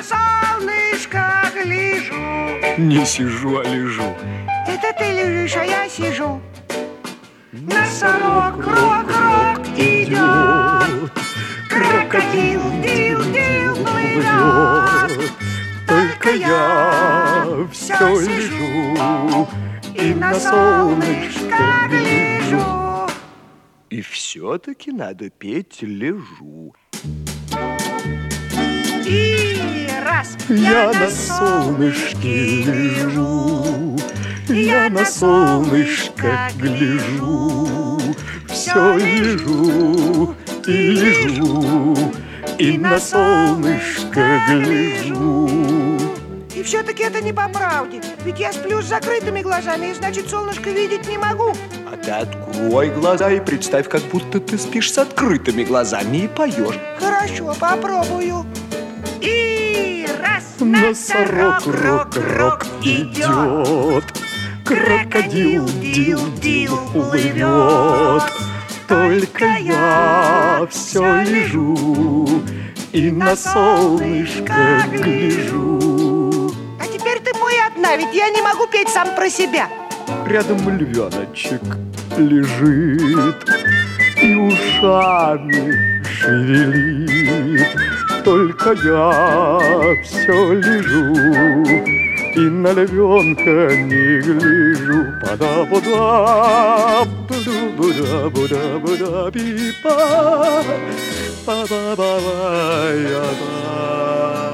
солнышко гляжу. Не сижу, а лежу. Это ты лежишь, а я сижу. Носорог, крок-крок идет, крокодил, дил-дил плывет. Только я все лежу и на солнышко гляжу. И все-таки надо петь «Лежу». И раз Я на солнышке лежу, я на солнышко гляжу, все лежу и лежу, и на солнышко гляжу. И все-таки это не по правде. Ведь я сплю с закрытыми глазами, и значит, солнышко видеть не могу. А ты открой глаза и представь, как будто ты спишь с открытыми глазами и поешь. Хорошо, попробую. И раз Носорог, рок-рок идет, крокодил, дил-дил плывет. Только я все лежу и на солнышко гляжу. А теперь ты пой одна, ведь я не могу петь сам про себя. Рядом львеночек лежит и ушами шевелит. Только я все лежу и на львенка не гляжу. Па-да-ба-да, ба-да-ба-да-ба-да-ба-да-би-па, па-ба-ба-ба-я-да.